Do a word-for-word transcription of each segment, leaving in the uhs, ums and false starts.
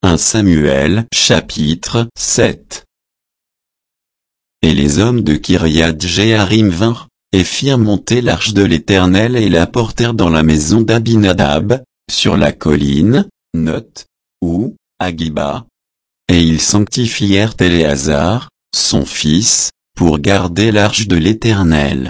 un Samuel chapitre sept. Et les hommes de Kiriath-Jéarim vinrent, et firent monter l'arche de l'Éternel et la portèrent dans la maison d'Abinadab, sur la colline, note, ou, à Giba. Et ils sanctifièrent Éléazar, son fils, pour garder l'arche de l'Éternel.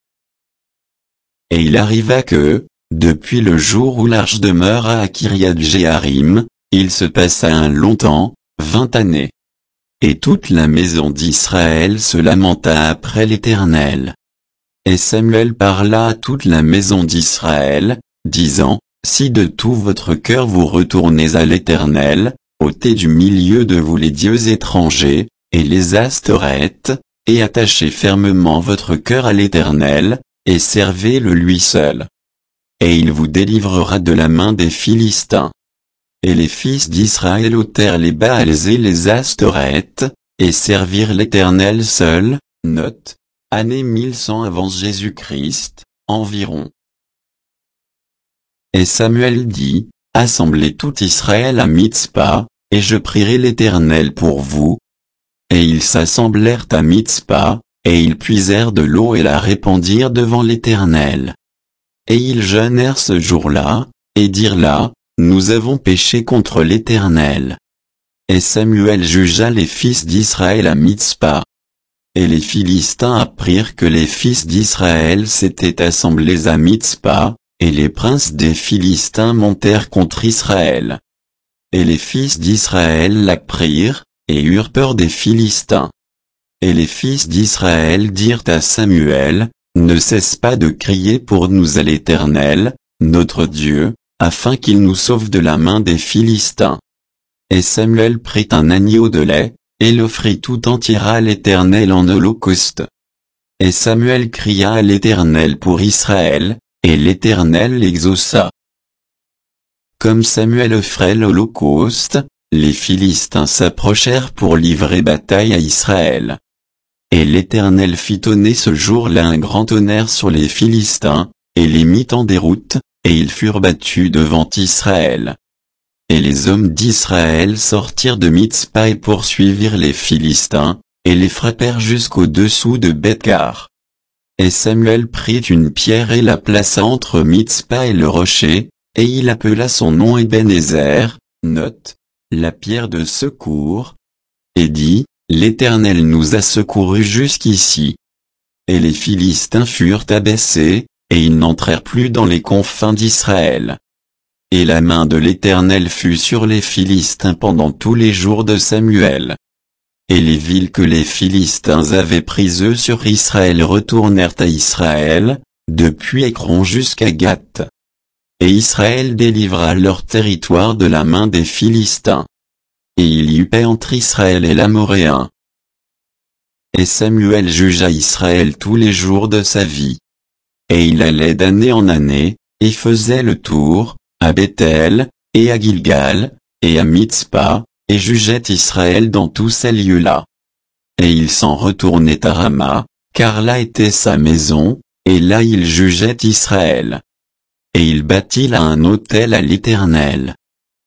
Et il arriva que, depuis le jour où l'arche demeura à Kiriath-Jéarim, il se passa un long temps, vingt années. Et toute la maison d'Israël se lamenta après l'Éternel. Et Samuel parla à toute la maison d'Israël, disant, si de tout votre cœur vous retournez à l'Éternel, ôtez du milieu de vous les dieux étrangers, et les astérètes, et attachez fermement votre cœur à l'Éternel, et servez-le lui seul. Et il vous délivrera de la main des Philistins. Et les fils d'Israël ôtèrent les Baals et les astérètes, et servirent l'Éternel seul, note, année mille cent avant Jésus-Christ, environ. Et Samuel dit, assemblez tout Israël à Mitzpa, et je prierai l'Éternel pour vous. Et ils s'assemblèrent à Mitzpa, et ils puisèrent de l'eau et la répandirent devant l'Éternel. Et ils jeûnèrent ce jour-là, et dirent là, nous avons péché contre l'Éternel. Et Samuel jugea les fils d'Israël à Mitzpa. Et les Philistins apprirent que les fils d'Israël s'étaient assemblés à Mitzpa, et les princes des Philistins montèrent contre Israël. Et les fils d'Israël l'apprirent, et eurent peur des Philistins. Et les fils d'Israël dirent à Samuel, ne cesse pas de crier pour nous à l'Éternel, notre Dieu, afin qu'il nous sauve de la main des Philistins. Et Samuel prit un agneau de lait, et l'offrit tout entier à l'Éternel en holocauste. Et Samuel cria à l'Éternel pour Israël, et l'Éternel l'exauça. Comme Samuel offrait l'holocauste, les Philistins s'approchèrent pour livrer bataille à Israël. Et l'Éternel fit tonner ce jour-là un grand tonnerre sur les Philistins, et les mit en déroute, et ils furent battus devant Israël. Et les hommes d'Israël sortirent de Mitzpa et poursuivirent les Philistins, et les frappèrent jusqu'au-dessous de Beth-Car. Et Samuel prit une pierre et la plaça entre Mitzpa et le rocher, et il appela son nom Ebenezer, note, la pierre de secours, et dit, l'Éternel nous a secourus jusqu'ici. Et les Philistins furent abaissés, et ils n'entrèrent plus dans les confins d'Israël. Et la main de l'Éternel fut sur les Philistins pendant tous les jours de Samuel. Et les villes que les Philistins avaient prises eux sur Israël retournèrent à Israël, depuis Écron jusqu'à Gath. Et Israël délivra leur territoire de la main des Philistins. Et il y eut paix entre Israël et l'Amoréen. Et Samuel jugea Israël tous les jours de sa vie. Et il allait d'année en année, et faisait le tour, à Bethel, et à Gilgal, et à Mitzpa, et jugeait Israël dans tous ces lieux-là. Et il s'en retournait à Rama, car là était sa maison, et là il jugeait Israël. Et il bâtit là un autel à l'Éternel.